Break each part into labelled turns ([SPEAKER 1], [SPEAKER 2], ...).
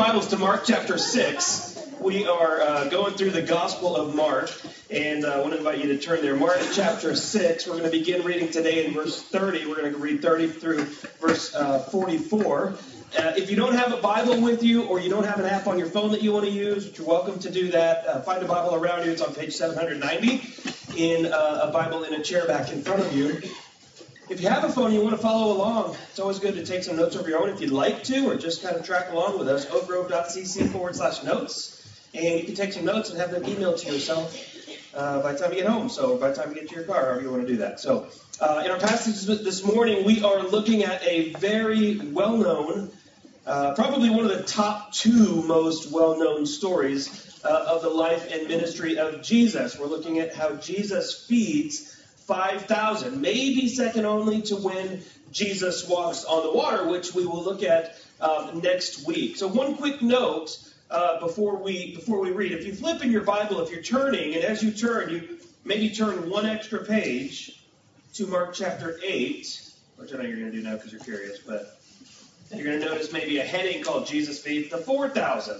[SPEAKER 1] Bibles to Mark chapter 6. We are going through the Gospel of Mark, and I want to invite you to turn there. Mark chapter 6, we're going to begin reading today in verse 30. We're going to read 30 through verse 44. If you don't have a Bible with you, or you don't have an app on your phone that you want to use, you're welcome to do that. Find a Bible around you. It's on page 790 in a Bible in a chair back in front of you. If you have a phone and you want to follow along, it's always good to take some notes of your own if you'd like to, or just kind of track along with us, oakgrove.cc/notes. And you can take some notes and have them emailed to yourself by the time you get home, so by the time you get to your car, however you want to do that. So in our passage this morning, we are looking at a very well-known, probably one of the top two most well-known stories of the life and ministry of Jesus. We're looking at how Jesus feeds 5,000, maybe second only to when Jesus walks on the water, which we will look at next week. So one quick note before we read. If you flip in your Bible, if you're turning, and as you turn, you maybe turn one extra page to Mark chapter 8, which I know you're going to do now because you're curious, but you're going to notice maybe a heading called Jesus Feeds the 4,000.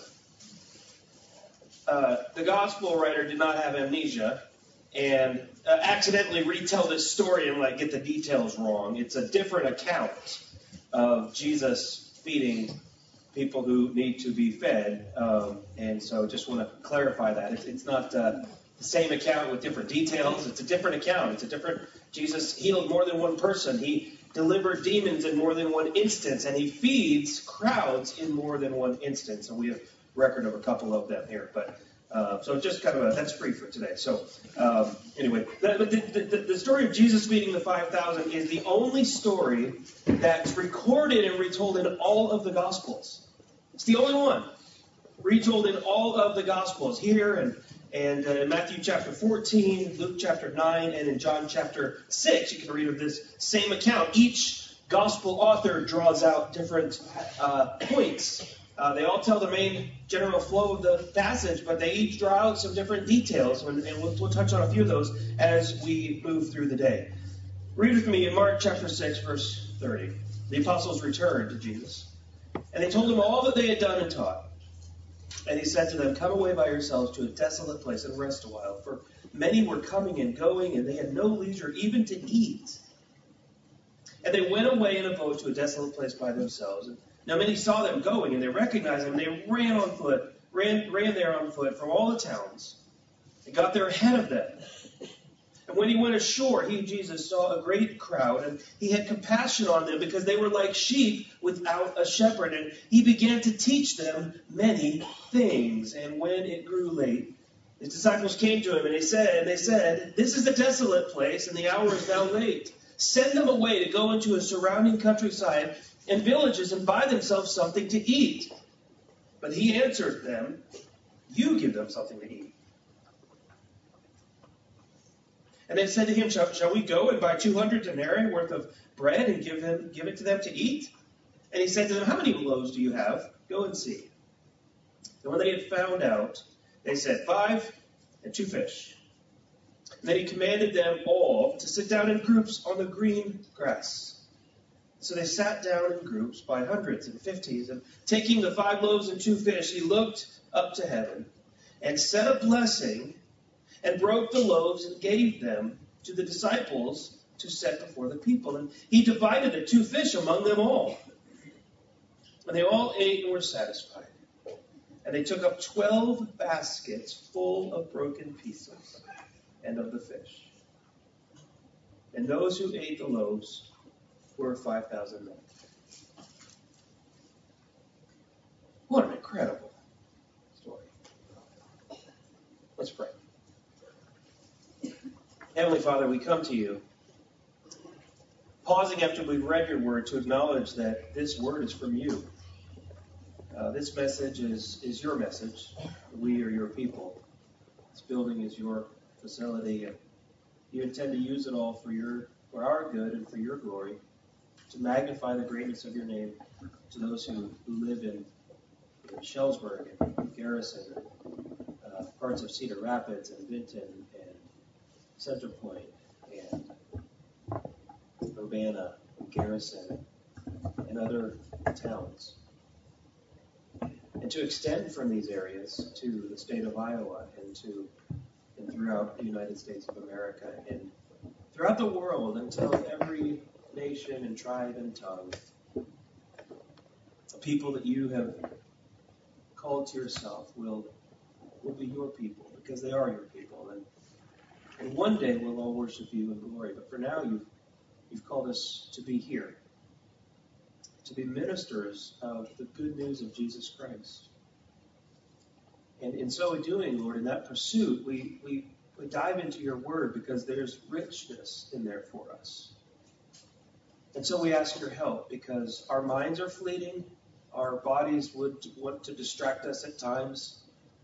[SPEAKER 1] The gospel writer did not have amnesia and accidentally retell this story and get the details wrong. It's a different account of Jesus feeding people who need to be fed, and so just want to clarify that. It's not the same account with different details. It's a different account. It's a different. Jesus healed more than one person. He delivered demons in more than one instance, and he feeds crowds in more than one instance. And we have record of a couple of them here, but so just kind of that's free for today. So anyway, the story of Jesus feeding the 5,000 is the only story that's recorded and retold in all of the Gospels. It's the only one retold in all of the Gospels. Here and in Matthew chapter 14, Luke chapter 9, and in John chapter 6, you can read of this same account. Each Gospel author draws out different points. They all tell the main general flow of the passage, but they each draw out some different details, and we'll touch on a few of those as we move through the day. Read with me in Mark chapter 6, verse 30. The apostles returned to Jesus, and they told him all that they had done and taught. And he said to them, "Come away by yourselves to a desolate place and rest a while, for many were coming and going, and they had no leisure even to eat." And they went away in a boat to a desolate place by themselves. Now many saw them going, and they recognized them. They ran there on foot from all the towns, and got there ahead of them. And when he went ashore, he, Jesus, saw a great crowd, and he had compassion on them, because they were like sheep without a shepherd. And he began to teach them many things. And when it grew late, his disciples came to him, and they said, "This is a desolate place, and the hour is now late. Send them away to go into a surrounding countryside and villages and buy themselves something to eat." But he answered them, "You give them something to eat." And they said to him, Shall we go and buy 200 denarii worth of bread and give it to them to eat?" And he said to them, "How many loaves do you have? Go and see." And when they had found out, they said, 5 and 2 fish. And then he commanded them all to sit down in groups on the green grass. So they sat down in groups by hundreds and fifties, and taking the 5 loaves and 2 fish, he looked up to heaven and said a blessing, and broke the loaves and gave them to the disciples to set before the people. And he divided the 2 fish among them all. And they all ate and were satisfied. And they took up 12 baskets full of broken pieces and of the fish. And those who ate the loaves were 5,000 men. What an incredible story. Let's pray. Heavenly Father, we come to you, pausing after we've read your word to acknowledge that this word is from you. This message is your message. We are your people. This building is your facility, and you intend to use it all for our good and for your glory, to magnify the greatness of your name to those who live in Shellsburg and Garrison, and parts of Cedar Rapids and Vinton and Center Point and Urbana and Garrison and other towns. and to extend from these areas to the state of Iowa and throughout the United States of America and throughout the world until every nation and tribe and tongue, the people that you have called to yourself will be your people, because they are your people. And one day we'll all worship you in glory. But for now, you've called us to be here, to be ministers of the good news of Jesus Christ. And in so doing, Lord, in that pursuit, we dive into your word because there's richness in there for us. And so we ask your help because our minds are fleeting. Our bodies would want to distract us at times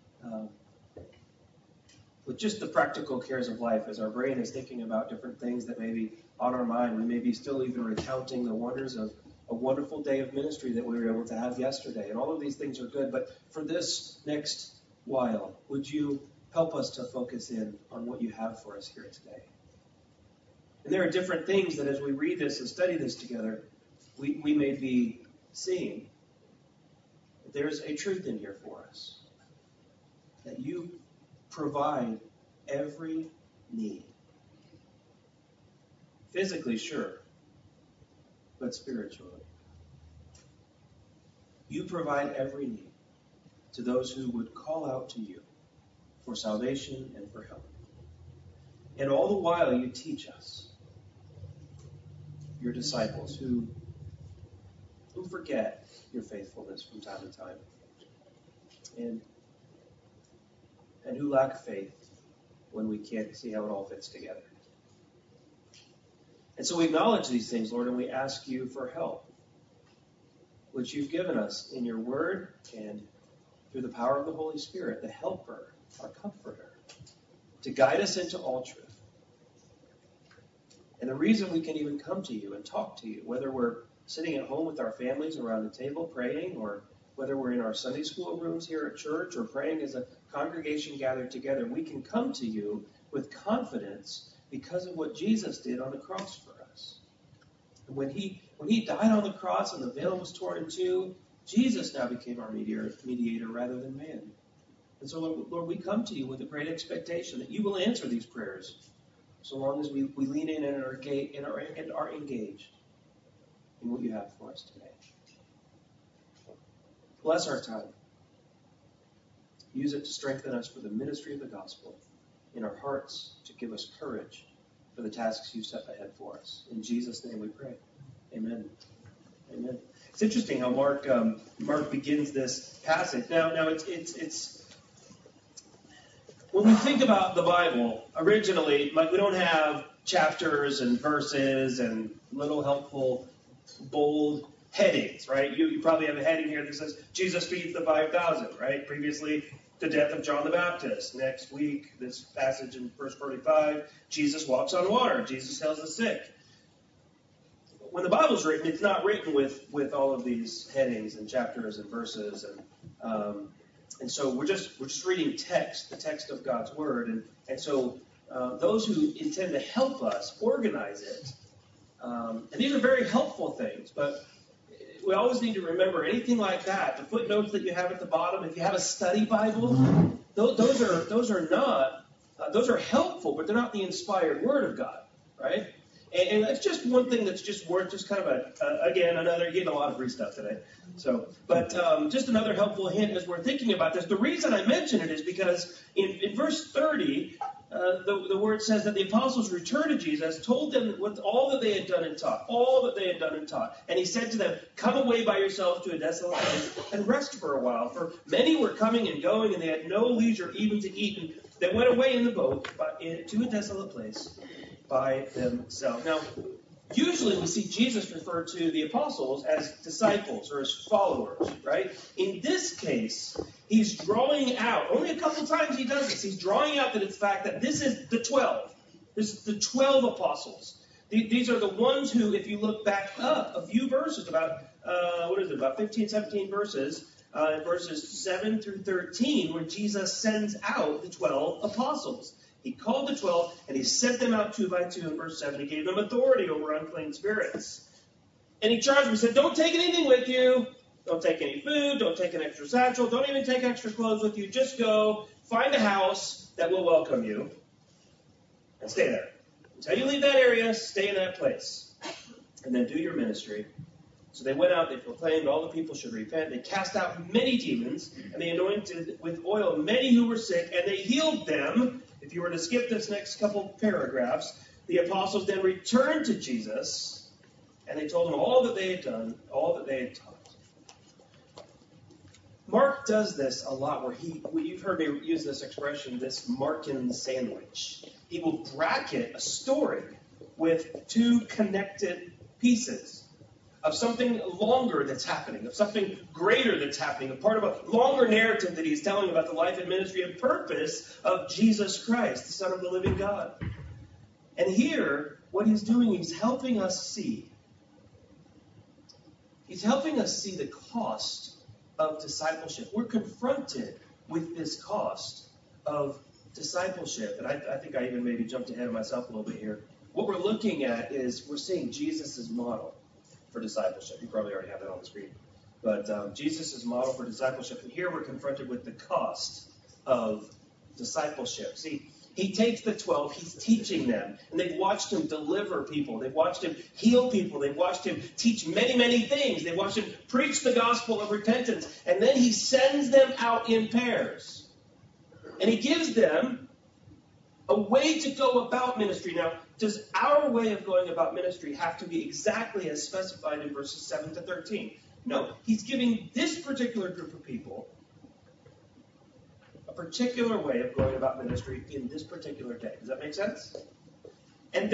[SPEAKER 1] with just the practical cares of life. As our brain is thinking about different things that may be on our mind, we may be still even recounting the wonders of a wonderful day of ministry that we were able to have yesterday. And all of these things are good. But for this next while, would you help us to focus in on what you have for us here today? And there are different things that as we read this and study this together, we may be seeing. There's a truth in here for us. That you provide every need. Physically, sure, but spiritually. You provide every need to those who would call out to you for salvation and for help. And all the while you teach us, your disciples, who forget your faithfulness from time to time, and who lack faith when we can't see how it all fits together. And so we acknowledge these things, Lord, and we ask you for help, which you've given us in your word and through the power of the Holy Spirit, the helper, our comforter, to guide us into all truth. And the reason we can even come to you and talk to you, whether we're sitting at home with our families around the table praying, or whether we're in our Sunday school rooms here at church, or praying as a congregation gathered together, we can come to you with confidence because of what Jesus did on the cross for us. And when he died on the cross and the veil was torn in two, Jesus now became our mediator rather than man. And so, Lord, we come to you with a great expectation that you will answer these prayers so long as we lean in and are engaged in what you have for us today. Bless our time. Use it to strengthen us for the ministry of the gospel in our hearts, to give us courage for the tasks you set ahead for us. In Jesus' name we pray. Amen. Amen. It's interesting how Mark begins this passage. Now it's when we think about the Bible, originally, we don't have chapters and verses and little helpful bold headings, right? You probably have a heading here that says Jesus feeds the 5,000, right? Previously, the death of John the Baptist. Next week, this passage in verse 45, Jesus walks on water. Jesus heals the sick. When the Bible's written, it's not written with all of these headings and chapters and verses, and so we're just reading text, the text of God's Word, and so those who intend to help us organize it, and these are very helpful things, but we always need to remember anything like that. The footnotes that you have at the bottom, if you have a study Bible, those are helpful, but they're not the inspired Word of God, right? And that's just one thing that's just worth just kind of you're getting a lot of free stuff today. So, but just another helpful hint as we're thinking about this. The reason I mention it is because in verse 30, the word says that the apostles returned to Jesus, told them all that they had done and taught. And he said to them, "Come away by yourselves to a desolate place and rest for a while. For many were coming and going, and they had no leisure even to eat. And they went away in the boat to a desolate place by themselves." Now, usually we see Jesus refer to the apostles as disciples or as followers, right? In this case, he's drawing out, only a couple times he does this, he's drawing out that it's the fact that this is the 12. This is the 12 apostles. These are the ones who, if you look back up a few verses, about 15, 17 verses, verses 7 through 13, where Jesus sends out the 12 apostles. He called the 12, and he sent them out 2 by 2 in verse 7. He gave them authority over unclean spirits. And he charged them, he said, "Don't take anything with you. Don't take any food. Don't take an extra satchel. Don't even take extra clothes with you. Just go find a house that will welcome you and stay there. Until you leave that area, stay in that place. And then do your ministry. So they went out, they proclaimed all the people should repent. They cast out many demons, and they anointed with oil many who were sick, and they healed them. If you were to skip this next couple paragraphs, the apostles then returned to Jesus, and they told him all that they had done, all that they had taught. Mark does this a lot where you've heard me use this expression, this Markan sandwich. He will bracket a story with two connected pieces of something longer that's happening, of something greater that's happening, a part of a longer narrative that he's telling about the life and ministry and purpose of Jesus Christ, the Son of the living God. And here, what he's doing, he's helping us see. He's helping us see the cost of discipleship. We're confronted with this cost of discipleship. And I think I even maybe jumped ahead of myself a little bit here. What we're looking at is we're seeing Jesus' model for discipleship. You probably already have that on the screen. But Jesus' model for discipleship. And here we're confronted with the cost of discipleship. See, he takes the 12, he's teaching them, and they've watched him deliver people. They've watched him heal people. They've watched him teach many, many things. They've watched him preach the gospel of repentance. And then he sends them out in pairs. And he gives them a way to go about ministry. Now, does our way of going about ministry have to be exactly as specified in verses 7 to 13? No. He's giving this particular group of people a particular way of going about ministry in this particular day. Does that make sense? And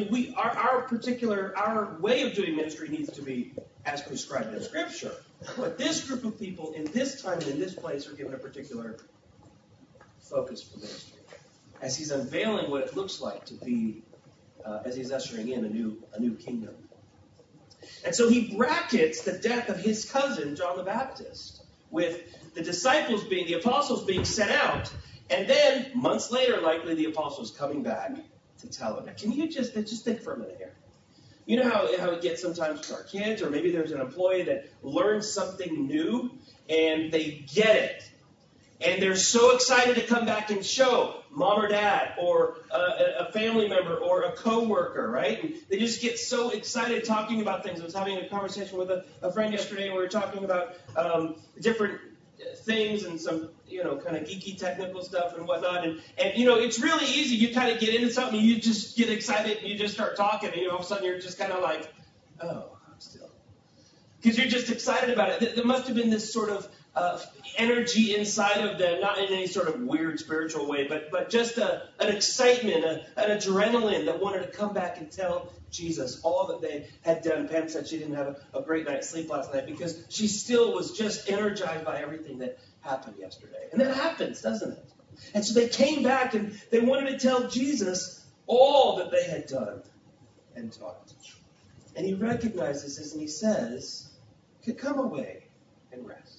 [SPEAKER 1] our way of doing ministry needs to be as prescribed in Scripture. But this group of people in this time and in this place are given a particular focus for ministry, as he's unveiling what it looks like to be, as he's ushering in a new kingdom. And so he brackets the death of his cousin, John the Baptist, with the apostles being sent out, and then, months later, likely the apostles coming back to tell him. Now, can you just think for a minute here? You know how it gets sometimes with our kids, or maybe there's an employee that learns something new, and they get it. And they're so excited to come back and show mom or dad or a family member or a coworker, right? And they just get so excited talking about things. I was having a conversation with a friend yesterday, and we were talking about different things and some, kind of geeky technical stuff and whatnot. And it's really easy. You kind of get into something, and you just get excited, and you just start talking, and all of a sudden you're just kind of like, oh, I'm still. Because you're just excited about it. There must have been this sort of energy inside of them, not in any sort of weird spiritual way, but just an excitement, an adrenaline that wanted to come back and tell Jesus all that they had done. Pam said she didn't have a great night's sleep last night because she still was just energized by everything that happened yesterday. And that happens, doesn't it? And so they came back and they wanted to tell Jesus all that they had done and taught. And he recognizes this and he says, come away and rest.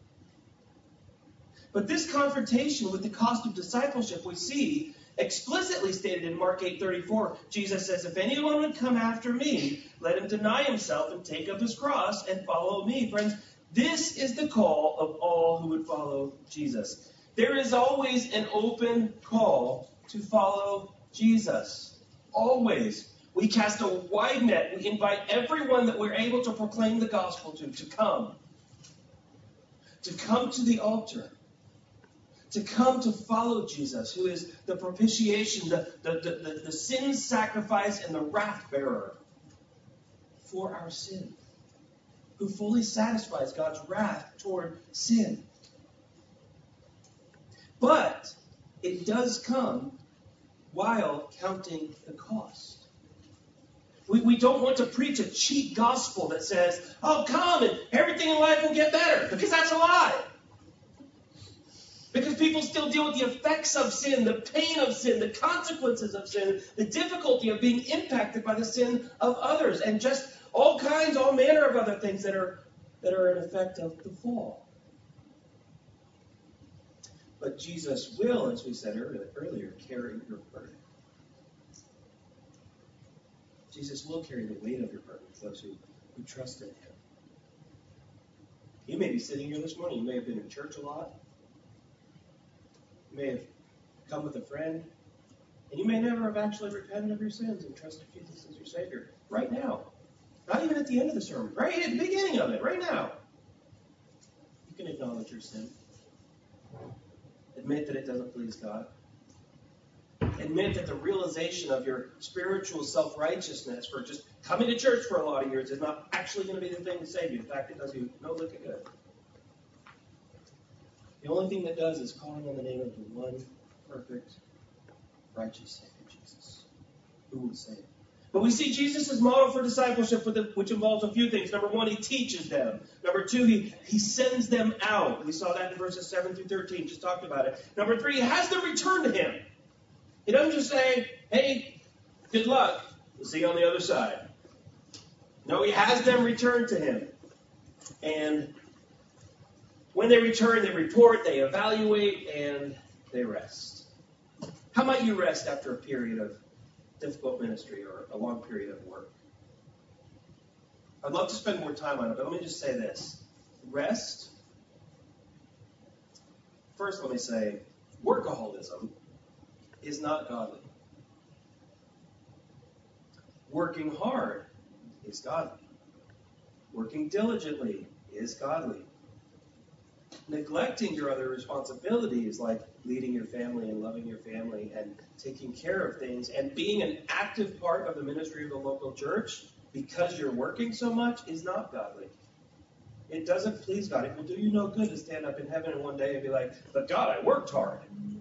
[SPEAKER 1] But this confrontation with the cost of discipleship we see explicitly stated in Mark 8:34. Jesus says, if anyone would come after me, let him deny himself and take up his cross and follow me. Friends, this is the call of all who would follow Jesus. There is always an open call to follow Jesus. Always. We cast a wide net. We invite everyone that we're able to proclaim the gospel to come. To come to the altar. To come to follow Jesus, who is the propitiation, the sin sacrifice, and the wrath bearer for our sin. Who fully satisfies God's wrath toward sin. But it does come while counting the cost. We don't want to preach a cheap gospel that says, oh, come and everything in life will get better. Because that's a lie. Because people still deal with the effects of sin, the pain of sin, the consequences of sin, the difficulty of being impacted by the sin of others, and just all manner of other things that are an effect of the fall. But Jesus will, as we said earlier, carry your burden. Jesus will carry the weight of your burden for those who trust in him. You may be sitting here this morning. You may have been in church a lot. You may have come with a friend. And you may never have actually repented of your sins and trusted Jesus as your Savior. Right now. Not even at the end of the sermon. Right at the beginning of it. Right now. You can acknowledge your sin. Admit that it doesn't please God. Admit that the realization of your spiritual self-righteousness for just coming to church for a lot of years is not actually going to be the thing to save you. In fact, it does you no lick of good. The only thing that does is calling on the name of the one perfect, righteous Savior, Jesus, who will save. But we see Jesus' model for discipleship, which involves a few things. Number one, he teaches them. Number two, he sends them out. We saw that in verses 7 through 13. Just talked about it. Number three, he has them return to him. He doesn't just say, hey, good luck. We'll see you on the other side. No, he has them return to him. And when they return, they report, they evaluate, and they rest. How might you rest after a period of difficult ministry or a long period of work? I'd love to spend more time on it, but let me just say this. Rest. First, let me say, workaholism is not godly. Working hard is godly. Working diligently is godly. Neglecting your other responsibilities, like leading your family and loving your family and taking care of things and being an active part of the ministry of the local church because you're working so much, is not godly. It doesn't please God. It will do you no good to stand up in heaven one day and be like, but God, I worked hard.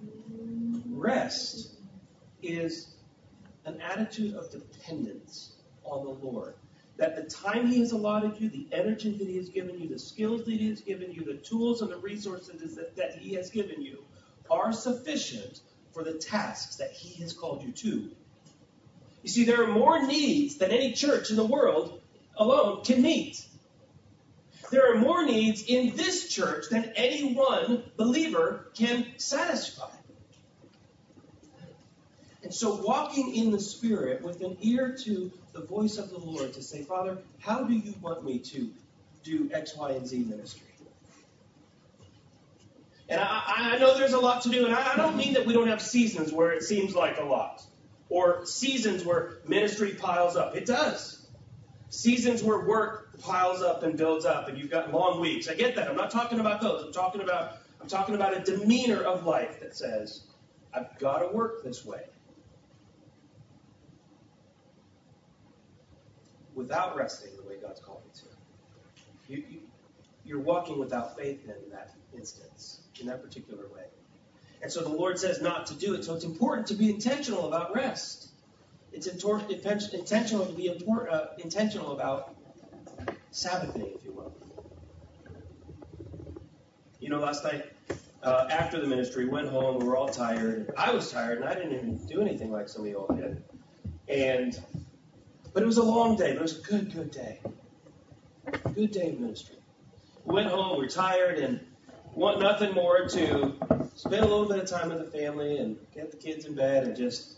[SPEAKER 1] Rest is an attitude of dependence on the Lord. That the time he has allotted you, the energy that he has given you, the skills that he has given you, the tools and the resources that he has given you are sufficient for the tasks that he has called you to. You see, there are more needs than any church in the world alone can meet. There are more needs in this church than any one believer can satisfy. And so walking in the Spirit with an ear to the voice of the Lord to say, Father, how do you want me to do X, Y, and Z ministry? And I know there's a lot to do, and I don't mean that we don't have seasons where it seems like a lot, or seasons where ministry piles up. It does. Seasons where work piles up and builds up, and you've got long weeks. I get that. I'm not talking about those. I'm talking about a demeanor of life that says, I've got to work this way. Without resting the way God's called you to. You're walking without faith then in that instance, in that particular way. And so the Lord says not to do it. So it's important to be intentional about rest. It's intentional to be intentional about Sabbathing, if you will. You know, last night, after the ministry, we went home, we were all tired. I was tired, and I didn't even do anything like some of you all did. But it was a long day, but it was a good day. Good day of ministry. We went home, we were tired, and want nothing more to spend a little bit of time with the family and get the kids in bed and just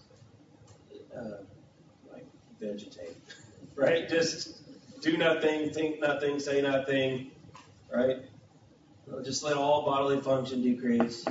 [SPEAKER 1] vegetate, right? Just do nothing, think nothing, say nothing, right? Just let all bodily function decrease.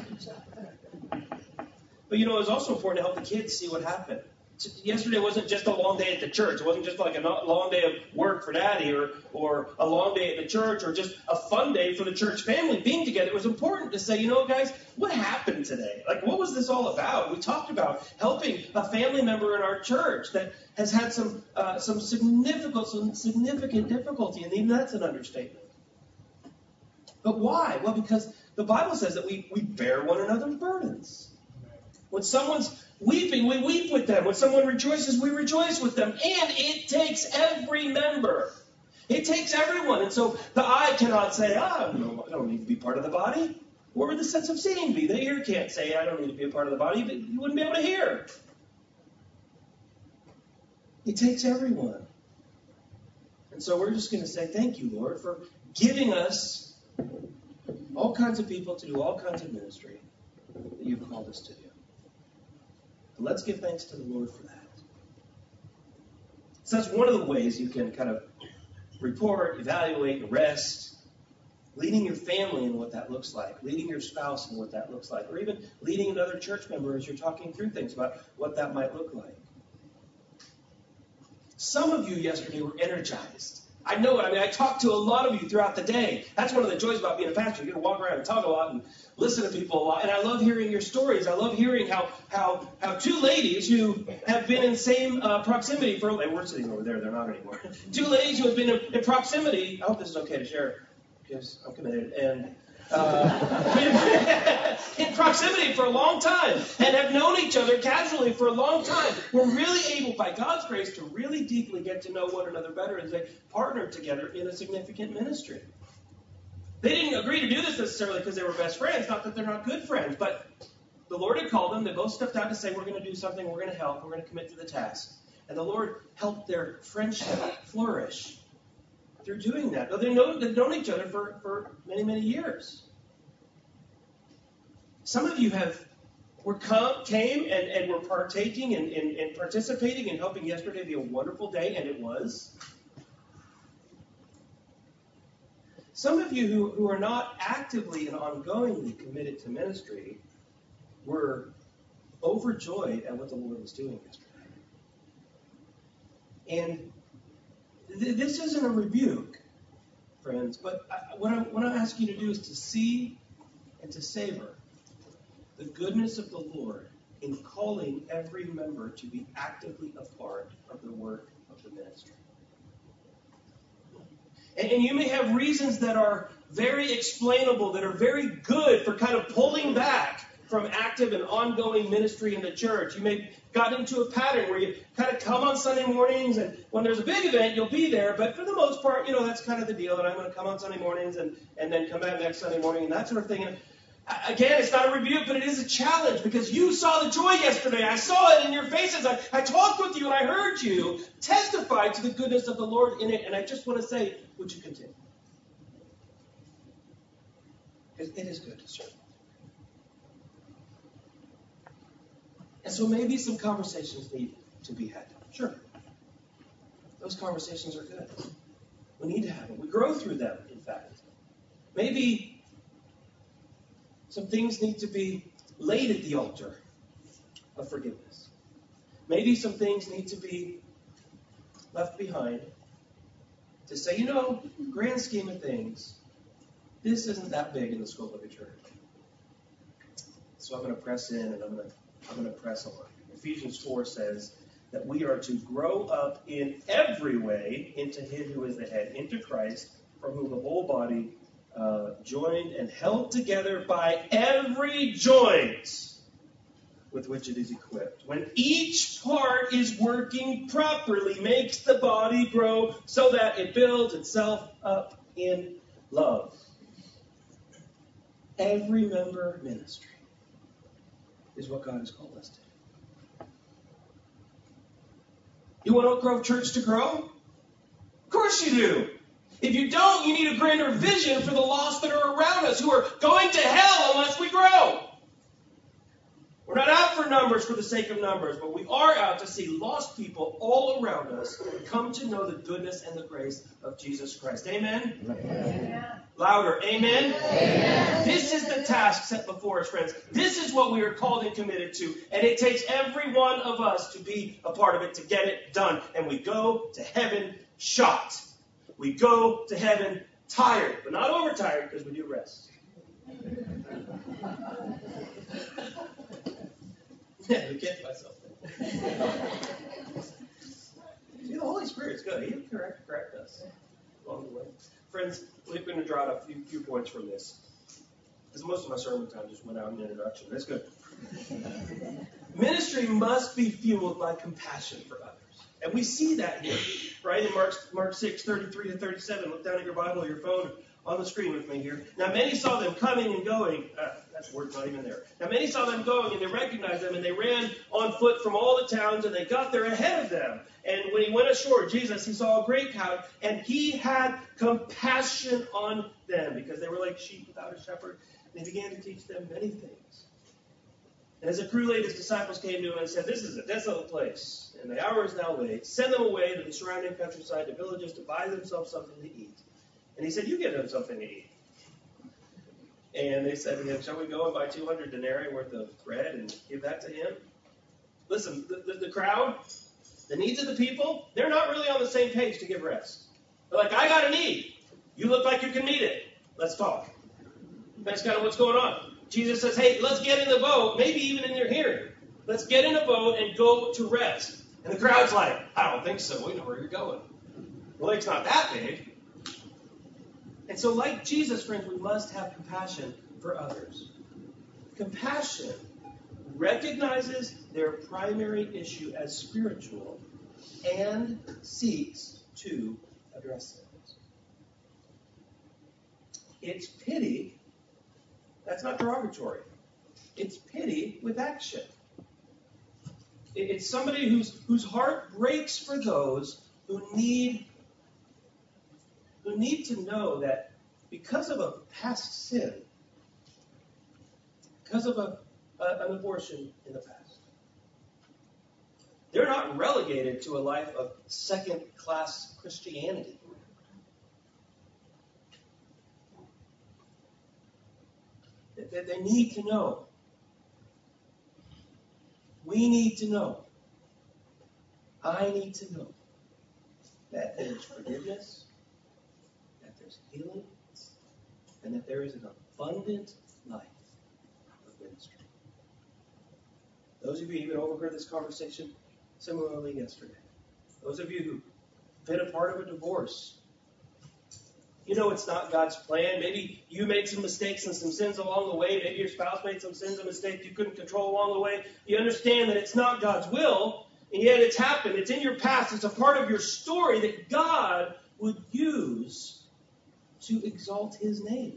[SPEAKER 1] But it was also important to help the kids see what happened. Yesterday wasn't just a long day at the church. It wasn't just like a long day of work for Daddy or a long day at the church or just a fun day for the church family being together. It was important to say, guys, what happened today? Like, what was this all about? We talked about helping a family member in our church that has had some significant difficulty, and even that's an understatement. But why? Well, because the Bible says that we bear one another's burdens. When someone's weeping, we weep with them. When someone rejoices, we rejoice with them. And it takes every member. It takes everyone. And so the eye cannot say, I don't need to be part of the body. Where would the sense of seeing be? The ear can't say, I don't need to be a part of the body. But you wouldn't be able to hear. It takes everyone. And so we're just going to say, thank you, Lord, for giving us all kinds of people to do all kinds of ministry that you've called us to do. Let's give thanks to the Lord for that. So that's one of the ways you can kind of report, evaluate, rest. leading your family in what that looks like, leading your spouse in what that looks like, or even leading another church member as you're talking through things about what that might look like. Some of you yesterday were energized. I know it. I talked to a lot of you throughout the day. That's one of the joys about being a pastor. You get to walk around and talk a lot and listen to people a lot. And I love hearing your stories. I love hearing how two ladies who have been in same proximity for, they were sitting over there, they're not anymore. Two ladies who have been in proximity, I hope this is okay to share because I'm committed, and in proximity for a long time and have known each other casually for a long time. We're really able, by God's grace, to really deeply get to know one another better as they partnered together in a significant ministry. They didn't agree to do this necessarily because they were best friends, not that they're not good friends, but the Lord had called them. They both stepped out to say, we're going to do something, we're going to help, we're going to commit to the task. And the Lord helped their friendship flourish through doing that. They've known each other for many, many years. Some of you came and were partaking and participating and helping yesterday be a wonderful day, and it was. Some of you who are not actively and ongoingly committed to ministry were overjoyed at what the Lord was doing yesterday. And this isn't a rebuke, friends, but what I ask you to do is to see and to savor the goodness of the Lord in calling every member to be actively a part of the work of the ministry. And you may have reasons that are very explainable, that are very good for kind of pulling back from active and ongoing ministry in the church. You may got into a pattern where you kind of come on Sunday mornings, and when there's a big event, you'll be there. But for the most part, that's kind of the deal. And I'm going to come on Sunday mornings and then come back next Sunday morning and that sort of thing. And again, it's not a rebuke, but it is a challenge because you saw the joy yesterday. I saw it in your faces. I talked with you and I heard you testify to the goodness of the Lord in it. And I just want to say, would you continue? It is good to serve. And so maybe some conversations need to be had. Sure. Those conversations are good. We need to have them. We grow through them, in fact. Maybe some things need to be laid at the altar of forgiveness. Maybe some things need to be left behind to say, grand scheme of things, this isn't that big in the scope of a church. So I'm going to press in and I'm going to press on. Ephesians 4 says that we are to grow up in every way into Him who is the head, into Christ, from whom the whole body, joined and held together by every joint with which it is equipped. When each part is working properly, makes the body grow so that it builds itself up in love. Every member ministry is what God has called us to. You want Oak Grove Church to grow? Of course you do. If you don't, you need a grander vision for the lost that are around us who are going to hell unless we grow. We're not out for numbers for the sake of numbers, but we are out to see lost people all around us come to know the goodness and the grace of Jesus Christ. Amen? Amen. Louder. Amen? Amen. This is the task set before us, friends. This is what we are called and committed to, and it takes every one of us to be a part of it to get it done. And we go to heaven shocked. We go to heaven tired, but not overtired because we do rest. Yeah, we get myself. See, the Holy Spirit's good. He'll correct us along the way. Friends, we're going to draw out a few points from this. Because most of my sermon time just went out in the introduction. That's good. Ministry must be fueled by compassion for others. And we see that here, right? In Mark 6, 33 to 37. Look down at your Bible or your phone on the screen with me here. Now, many saw them coming and going. That word's not even there. Now, many saw them going, and they recognized them, and they ran on foot from all the towns, and they got there ahead of them. And when he went ashore, Jesus, he saw a great crowd, and he had compassion on them, because they were like sheep without a shepherd. And he began to teach them many things. And as the crew late, his disciples came to him and said, "This is a desolate place, and the hour is now late. Send them away to the surrounding countryside, to villages, to buy themselves something to eat." And he said, "You give them something to eat." And they said to him, shall we go and buy 200 denarii worth of bread and give that to him? Listen, the crowd, the needs of the people, they're not really on the same page to give rest. They're like, I got a need. You look like you can meet it. Let's talk. That's kind of what's going on. Jesus says, hey, let's get in the boat, maybe even in their hearing. Let's get in a boat and go to rest. And the crowd's like, I don't think so. We know where you're going. The lake's not that big. And so like Jesus, friends, we must have compassion for others. Compassion recognizes their primary issue as spiritual and seeks to address it. It's pity. That's not derogatory. It's pity with action. It's somebody whose heart breaks for those who need to know that because of a past sin, because of an abortion in the past, they're not relegated to a life of second-class Christianity. They need to know. We need to know. I need to know that there's forgiveness, that there's healing, and that there is an abundant life of ministry. Those of you who even overheard this conversation similarly yesterday, those of you who've been a part of a divorce, you know it's not God's plan. Maybe you made some mistakes and some sins along the way. Maybe your spouse made some sins and mistakes you couldn't control along the way. You understand that it's not God's will, and yet it's happened. It's in your past. It's a part of your story that God would use to exalt his name,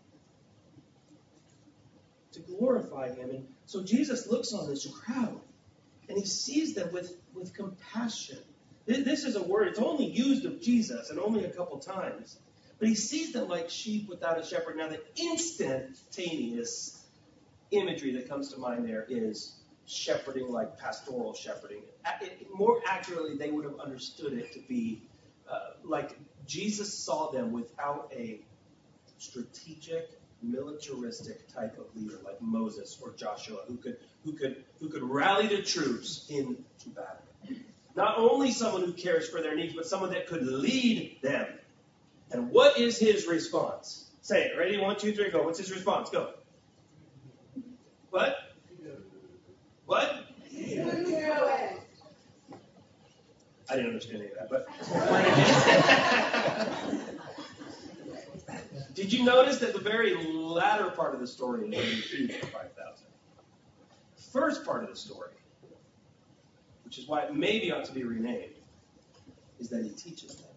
[SPEAKER 1] to glorify him. And so Jesus looks on this crowd, and he sees them with compassion. This is a word, it's only used of Jesus, and only a couple times. But he sees them like sheep without a shepherd. Now, the instantaneous imagery that comes to mind there is shepherding, like pastoral shepherding. More accurately, they would have understood it to be like Jesus saw them without a strategic, militaristic type of leader, like Moses or Joshua, who could rally the troops into battle. Not only someone who cares for their needs, but someone that could lead them. And what is his response? Say it. Ready? 1, 2, 3, go. What's his response? Go. What? What? I didn't understand any of that, but did you notice that the very latter part of the story is when he feeds the 5,000? First part of the story, which is why it maybe ought to be renamed, is that he teaches them.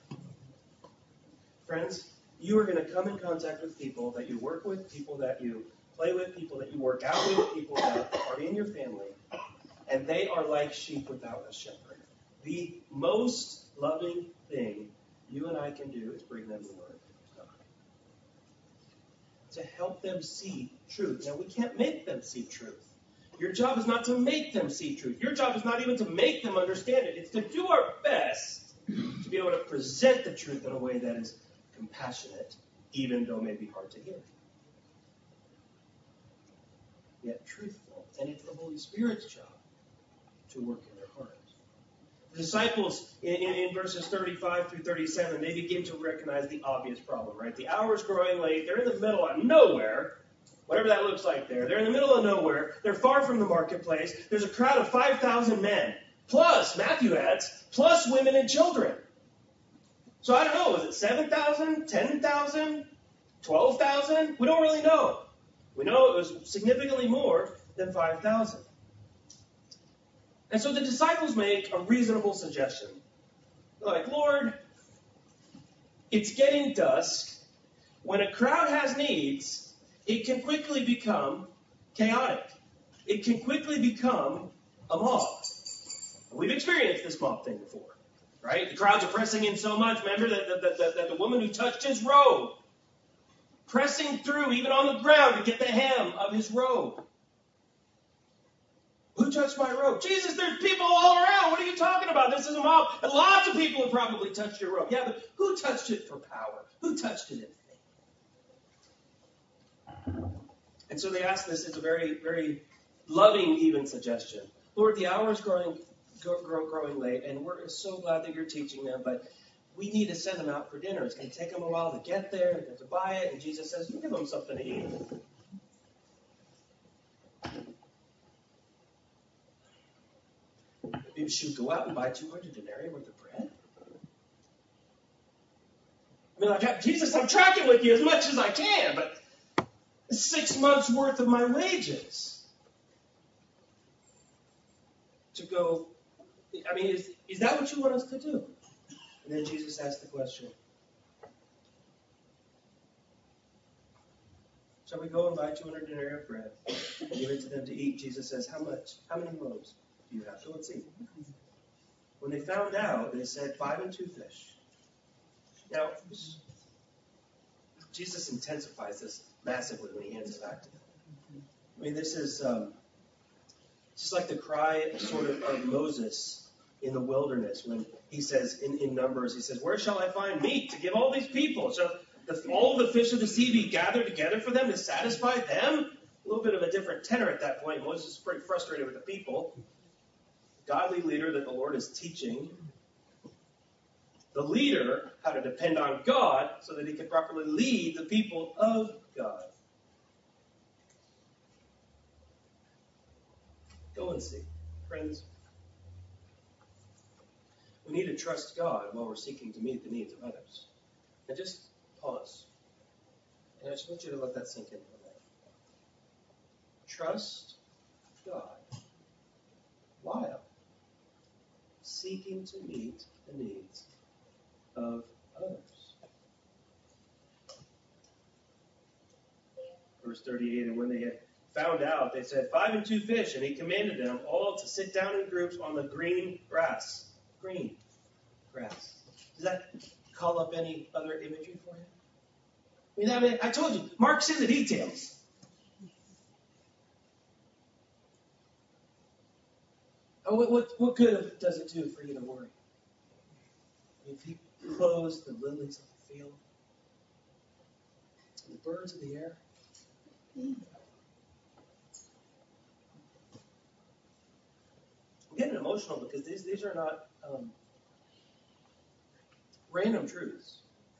[SPEAKER 1] Friends, you are going to come in contact with people that you work with, people that you play with, people that you work out with, people that are in your family, and they are like sheep without a shepherd. The most loving thing you and I can do is bring them the Word of God, to help them see truth. Now, we can't make them see truth. Your job is not to make them see truth. Your job is not even to make them understand it. It's to do our best to be able to present the truth in a way that is compassionate, even though it may be hard to hear. Yet truthful. And it's the Holy Spirit's job to work in their hearts. The disciples, in verses 35 through 37, they begin to recognize the obvious problem, right? The hour's growing late. They're in the middle of nowhere, whatever that looks like there. They're in the middle of nowhere. They're far from the marketplace. There's a crowd of 5,000 men, plus, Matthew adds, plus women and children. So I don't know, was it 7,000, 10,000, 12,000? We don't really know. We know it was significantly more than 5,000. And so the disciples make a reasonable suggestion. They're like, Lord, it's getting dusk. When a crowd has needs, it can quickly become chaotic. It can quickly become a mob. We've experienced this mob thing before. Right? The crowds are pressing in so much. Remember that the woman who touched his robe, pressing through even on the ground to get the hem of his robe. Who touched my robe? Jesus, there's people all around. What are you talking about? This is a mob. And lots of people have probably touched your robe. Yeah, but who touched it for power? Who touched it in faith? And so they ask this. It's a very, very loving even suggestion. Lord, the hour is growing late, and we're so glad that you're teaching them, but we need to send them out for dinner. It's going to take them a while to get there. They have to buy it. And Jesus says, you give them something to eat. Maybe should go out and buy 200 denarii worth of bread. I mean, like, Jesus, I'm tracking with you as much as I can, but it's 6 months worth of my wages to go. I mean, is that what you want us to do? And then Jesus asked the question, shall we go and buy 200 denarii of bread and give it to them to eat? Jesus says, how much? How many loaves do you have? So let's see. When they found out, they said 5 and 2 fish. Now, Jesus intensifies this massively when he hands it back to them. I mean, this is just like the cry sort of Moses in the wilderness when he says in Numbers, he says, where shall I find meat to give all these people? Shall all the fish of the sea be gathered together for them to satisfy them? A little bit of a different tenor at that point. Moses is pretty frustrated with the people. Godly leader that the Lord is teaching the leader how to depend on God so that he can properly lead the people of God. Go and see. Friends, we need to trust God while we're seeking to meet the needs of others. And just pause. And I just want you to let that sink in for a minute. Trust God while seeking to meet the needs of others. Verse 38, and when they had found out, they said, 5 and 2 fish, and he commanded them all to sit down in groups on the green grass. Green grass. Does that call up any other imagery for you? I mean, I told you, Mark's in the details. Oh, what good does it do for you to worry? If he clothes the lilies of the field and the birds of the air. I'm getting emotional because these are not random truths.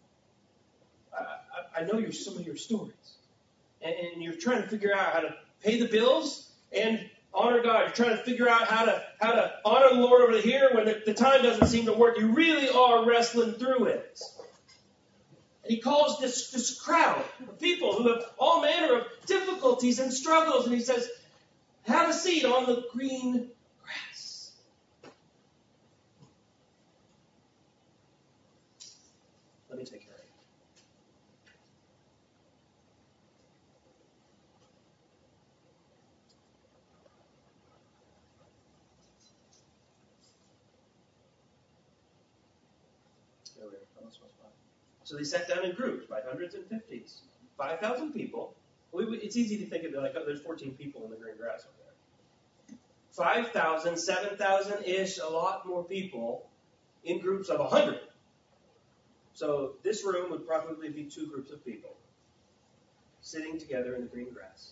[SPEAKER 1] I know some of your stories. And you're trying to figure out how to pay the bills and honor God. You're trying to figure out how to honor the Lord over here when the time doesn't seem to work. You really are wrestling through it. And he calls this crowd of people who have all manner of difficulties and struggles. And he says, have a seat on the green grass. Let me take care of it. There we are. So they sat down in groups by hundreds and fifties. 5,000 people. It's easy to think of it like, oh, there's 14 people in the green grass over there. 5,000, 7,000-ish, a lot more people in groups of 100. So this room would probably be 2 groups of people sitting together in the green grass.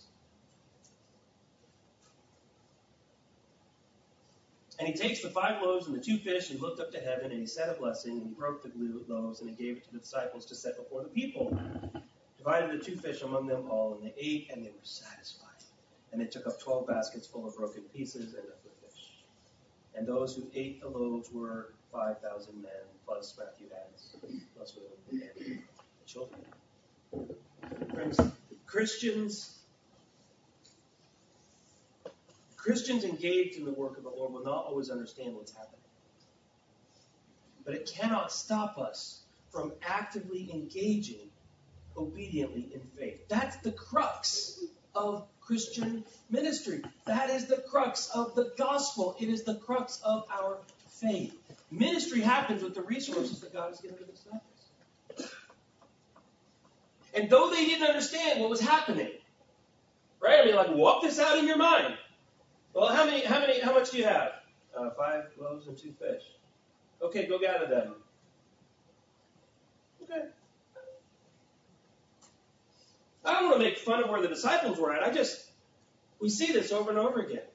[SPEAKER 1] And he takes the 5 loaves and the 2 fish and looked up to heaven, and he said a blessing, and he broke the loaves, and he gave it to the disciples to set before the people. Divided the 2 fish among them all, and they ate, and they were satisfied. And they took up 12 baskets full of broken pieces and of the fish. And those who ate the loaves were 5,000 men, plus Matthew adds, plus women and children. Friends, Christians engaged in the work of the Lord will not always understand what's happening. But it cannot stop us from actively engaging obediently in faith. That's the crux of Christian ministry. That is the crux of the gospel. It is the crux of our faith. Ministry happens with the resources that God has given to the disciples. And though they didn't understand what was happening, right? I mean, like, walk this out in your mind. Well, how much do you have? 5 loaves and 2 fish. Okay, go gather them. Okay. I don't want to make fun of where the disciples were at. We see this over and over again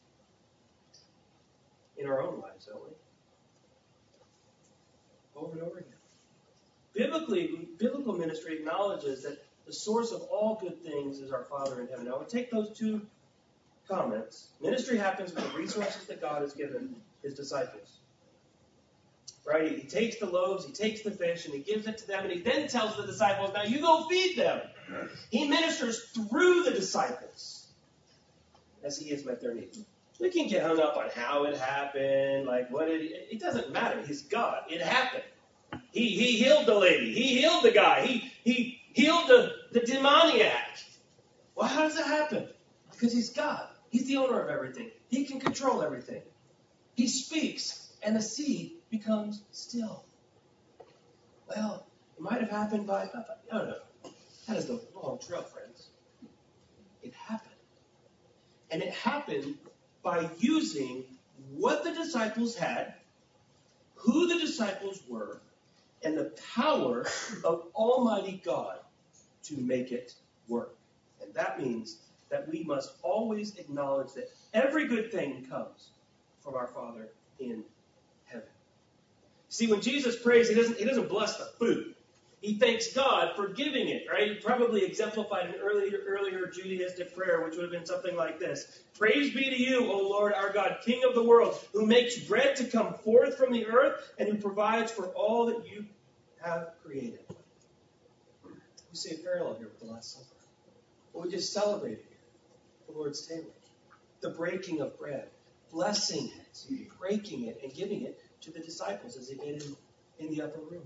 [SPEAKER 1] in our own lives, don't we? Over and over again. Biblical ministry acknowledges that the source of all good things is our Father in heaven. Now, we'll take those two comments. Ministry happens with the resources that God has given his disciples. Right? He takes the loaves, he takes the fish, and he gives it to them, and he then tells the disciples, now you go feed them. He ministers through the disciples as he has met their needs. We can get hung up on how it happened, like it doesn't matter. He's God. It happened. He healed the lady. He healed the guy. He healed the demoniac. Well, how does that happen? Because he's God. He's the owner of everything. He can control everything. He speaks, and the sea becomes still. Well, it might have happened by... No. That is the wrong trail, friends. It happened. And it happened by using what the disciples had, who the disciples were, and the power of Almighty God to make it work. And that means that we must always acknowledge that every good thing comes from our Father in heaven. See, when Jesus prays, he doesn't bless the food. He thanks God for giving it, right? He probably exemplified an earlier Judaistic prayer, which would have been something like this. Praise be to you, O Lord, our God, King of the world, who makes bread to come forth from the earth and who provides for all that you have created. We see a parallel here with the Last Supper. What we just celebrated here, the Lord's table. The breaking of bread, blessing it, breaking it, and giving it to the disciples as they did in the upper room.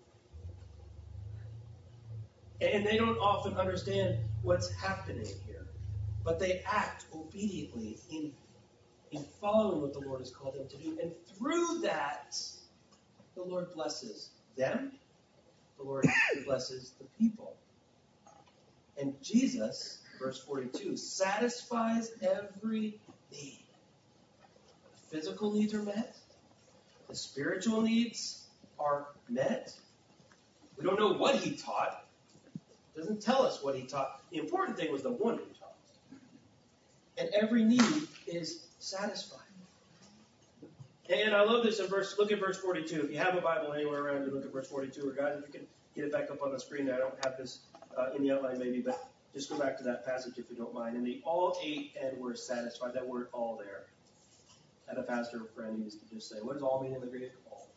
[SPEAKER 1] And they don't often understand what's happening here. But they act obediently in following what the Lord has called them to do. And through that, the Lord blesses them. The Lord blesses the people. And Jesus, verse 42, satisfies every need. The physical needs are met. The spiritual needs are met. We don't know what he taught. It doesn't tell us what he taught. The important thing was the one who taught. And every need is satisfied. And I love this in look at verse 42. If you have a Bible anywhere around you, look at verse 42. Or guys, if you can get it back up on the screen. I don't have this in the outline maybe, but just go back to that passage if you don't mind. And they all ate and were satisfied. That word all there. I had a pastor friend who used to just say, what does all mean in the Greek? All.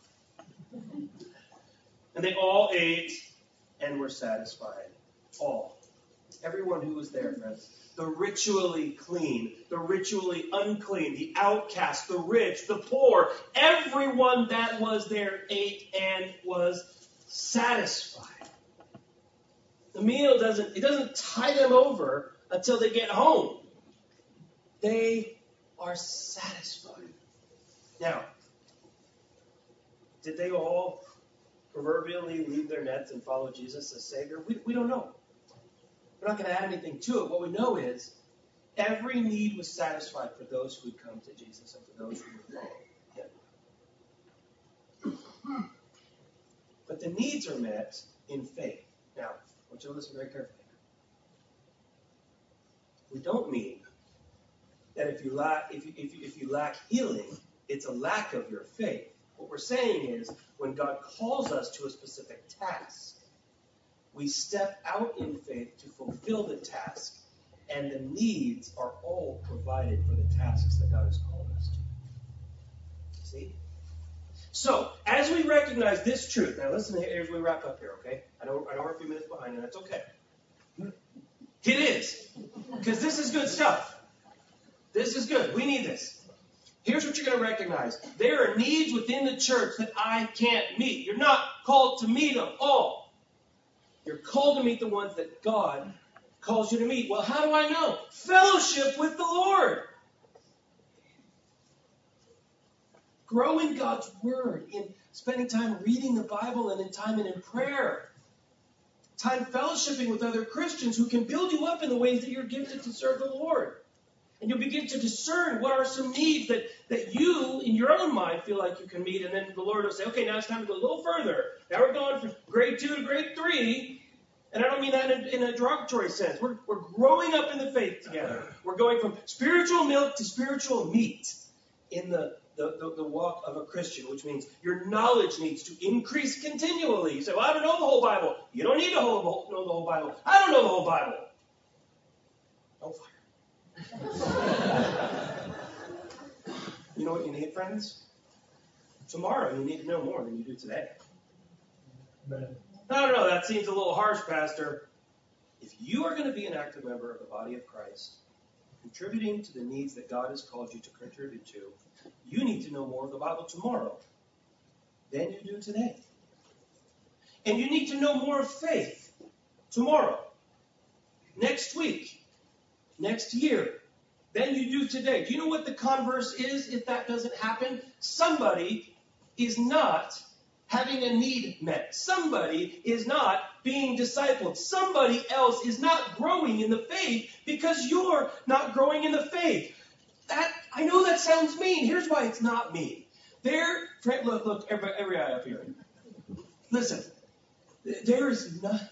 [SPEAKER 1] And they all ate and were satisfied. All. Everyone who was there, friends. The ritually clean, the ritually unclean, the outcast, the rich, the poor. Everyone that was there ate and was satisfied. The meal doesn't tie them over until they get home. They are satisfied. Now, did they all proverbially leave their nets and follow Jesus as Savior? We don't know. We're not going to add anything to it. What we know is every need was satisfied for those who would come to Jesus and for those who would follow him. But the needs are met in faith. Now, I want you to listen very carefully. We don't mean that if you lack healing, it's a lack of your faith. What we're saying is when God calls us to a specific task, we step out in faith to fulfill the task, and the needs are all provided for the tasks that God has called us to. See? So, as we recognize this truth, now listen here as we wrap up here, okay? I know we're a few minutes behind, and that's okay. It is, because this is good stuff. This is good. We need this. Here's what you're going to recognize. There are needs within the church that I can't meet. You're not called to meet them all. You're called to meet the ones that God calls you to meet. Well, how do I know? Fellowship with the Lord. Grow in God's Word, in spending time reading the Bible and in time and in prayer. Time fellowshipping with other Christians who can build you up in the ways that you're gifted to serve the Lord. And you'll begin to discern what are some needs that you, in your own mind, feel like you can meet. And then the Lord will say, okay, now it's time to go a little further. Now we're going from grade 2 to grade 3. And I don't mean that in a derogatory sense. We're growing up in the faith together. We're going from spiritual milk to spiritual meat in the walk of a Christian, which means your knowledge needs to increase continually. You say, well, I don't know the whole Bible. You don't need to know the whole Bible. I don't know the whole Bible. No fire. You know what you need, friends? Tomorrow you need to know more than you do today. No, that seems a little harsh, Pastor. If you are going to be an active member of the body of Christ, contributing to the needs that God has called you to contribute to, you need to know more of the Bible tomorrow than you do today. And you need to know more of faith tomorrow, next week, next year, than you do today. Do you know what the converse is if that doesn't happen? Somebody is not having a need met. Somebody is not being discipled. Somebody else is not growing in the faith because you're not growing in the faith. I know that sounds mean. Here's why it's not mean. Look, every eye up here. Listen, there is nothing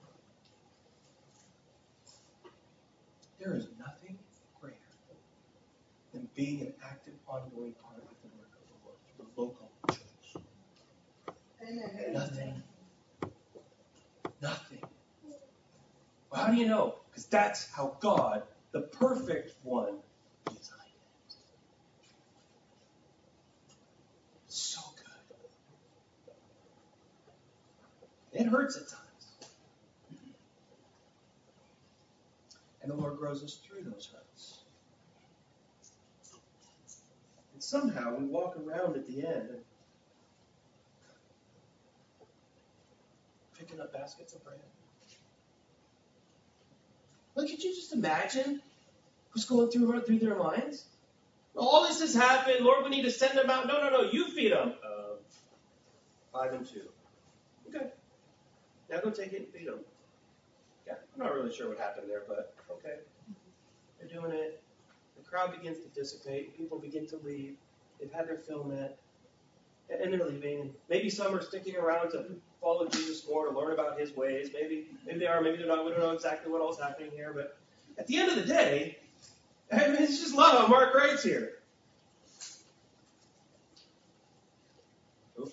[SPEAKER 1] greater than being an active, ongoing part of the work of the Lord, the local church. Amen. Nothing. Well, how do you know? Because that's how God, the perfect one, designed it. So good. It hurts at times. And the Lord grows us through those hurts. And somehow we walk around at the end and picking up baskets of bread. Well, could you just imagine what's going through their minds? All this has happened. Lord, we need to send them out. No, you feed them. 5 and 2. Okay. Now go take it and feed them. Yeah, I'm not really sure what happened there, but okay. They're doing it. The crowd begins to dissipate. People begin to leave. They've had their fill met. And they're leaving. Maybe some are sticking around to follow Jesus more, to learn about his ways. Maybe they are, maybe they're not. We don't know exactly what all's happening here. But at the end of the day, I mean, it's just love how Mark writes here. Oops.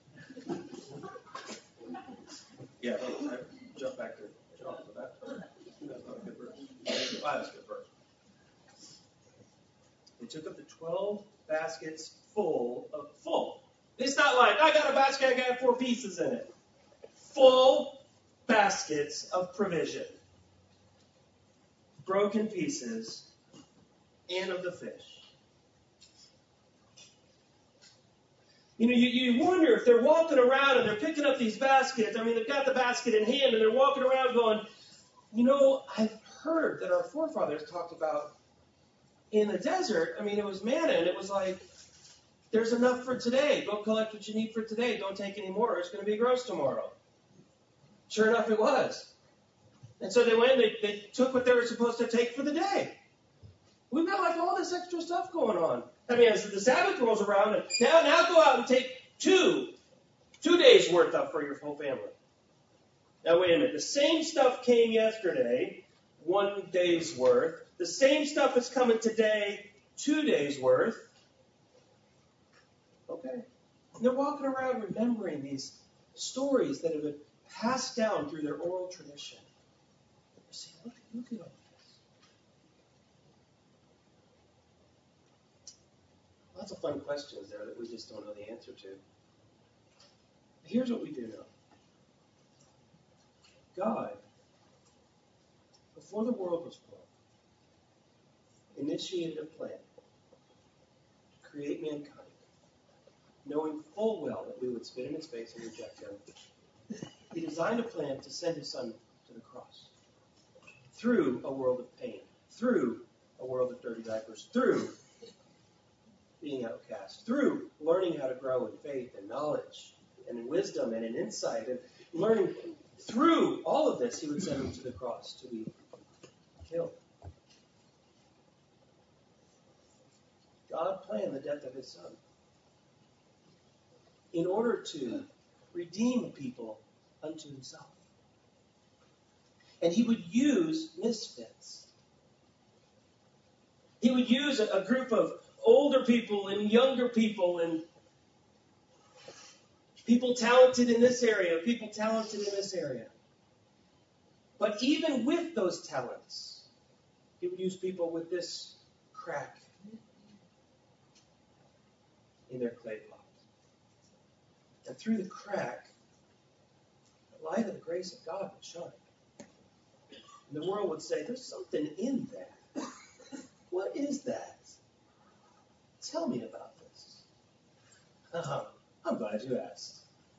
[SPEAKER 1] Yeah, I jump back to John. That's not a good verse. 5 is a good verse. They took up the 12 baskets full. It's not like, I got a basket, I got 4 pieces in it. Full baskets of provision. Broken pieces and of the fish. You know, you wonder if they're walking around and they're picking up these baskets. I mean, they've got the basket in hand and they're walking around going, you know, I've heard that our forefathers talked about in the desert. I mean, it was manna and it was like, there's enough for today. Go collect what you need for today. Don't take any more. It's going to be gross tomorrow. Sure enough, it was. And so they went and they took what they were supposed to take for the day. We've got like all this extra stuff going on. I mean, as the Sabbath rolls around, and now go out and take 2 days worth of for your whole family. Now, wait a minute. The same stuff came yesterday, 1 day's worth. The same stuff is coming today, 2 days worth. Okay. And they're walking around remembering these stories that have been passed down through their oral tradition. They're saying, look at all this. Lots of fun questions there that we just don't know the answer to. But here's what we do know. God, before the world was formed, initiated a plan to create mankind, knowing full well that we would spit in his face and reject him. He designed a plan to send his son to the cross. Through a world of pain. Through a world of dirty diapers. Through being outcast. Through learning how to grow in faith and knowledge and in wisdom and in insight. And learning through all of this, he would send him to the cross to be killed. God planned the death of his son in order to redeem people unto himself. And he would use misfits. He would use a group of older people and younger people and people talented in this area, people talented in this area. But even with those talents, he would use people with this crack in their clay pot. And through the crack, the light of the grace of God would shine. And the world would say, there's something in that. What is that? Tell me about this. I'm glad you asked.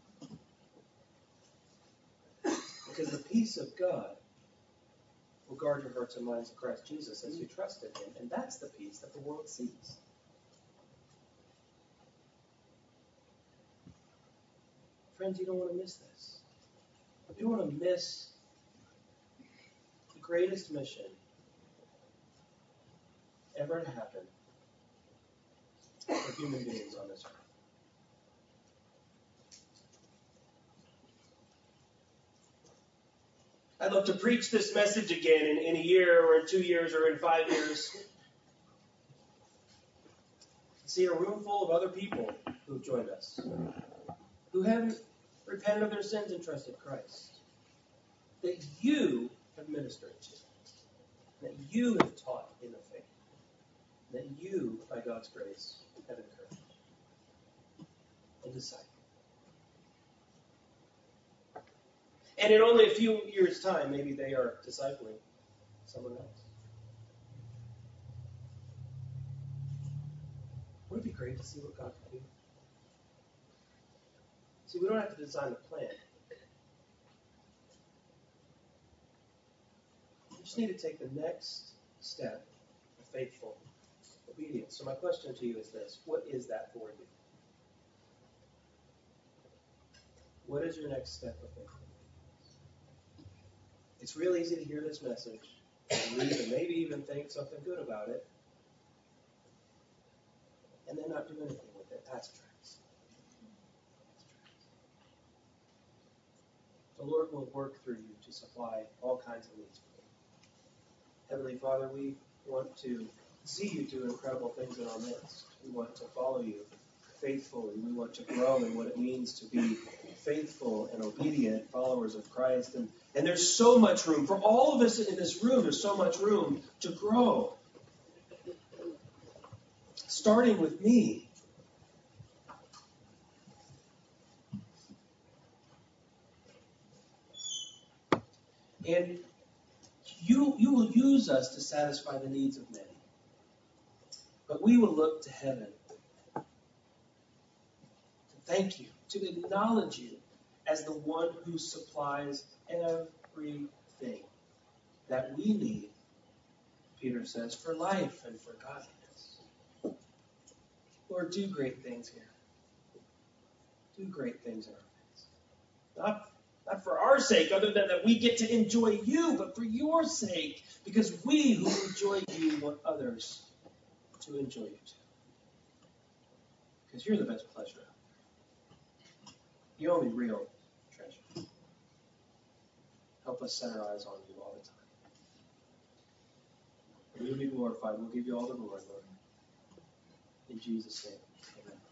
[SPEAKER 1] Because the peace of God will guard your hearts and minds in Christ Jesus as you trust in him. And that's the peace that the world sees. Friends, you don't want to miss this. You don't want to miss the greatest mission ever to happen for human beings on this earth. I'd love to preach this message again in a year or in 2 years or in 5 years. See a room full of other people who've joined us, who haven't repented of their sins and trusted Christ, that you have ministered to, that you have taught in the faith, that you, by God's grace, have encouraged and discipled. And in only a few years' time, maybe they are discipling someone else. Wouldn't it be great to see what God can do? See, we don't have to design the plan. We just need to take the next step of faithful obedience. So my question to you is this. What is that for you? What is your next step of faithful obedience? It's real easy to hear this message and read and maybe even think something good about it and then not do anything with it. That's tracks. The Lord will work through you to supply all kinds of needs for you. Heavenly Father, we want to see you do incredible things in our midst. We want to follow you faithfully. We want to grow in what it means to be faithful and obedient followers of Christ. And there's so much room. For all of us in this room, there's so much room to grow. Starting with me. And you will use us to satisfy the needs of many. But we will look to heaven to thank you, to acknowledge you as the one who supplies everything that we need, Peter says, for life and for godliness. Lord, do great things here. Do great things in our midst. Not for our sake, other than that we get to enjoy you, but for your sake, because we who enjoy you want others to enjoy you too. Because you're the best pleasure out there. The only real treasure. Help us set our eyes on you all the time. You'll be glorified. We'll give you all the glory, Lord. In Jesus' name, amen.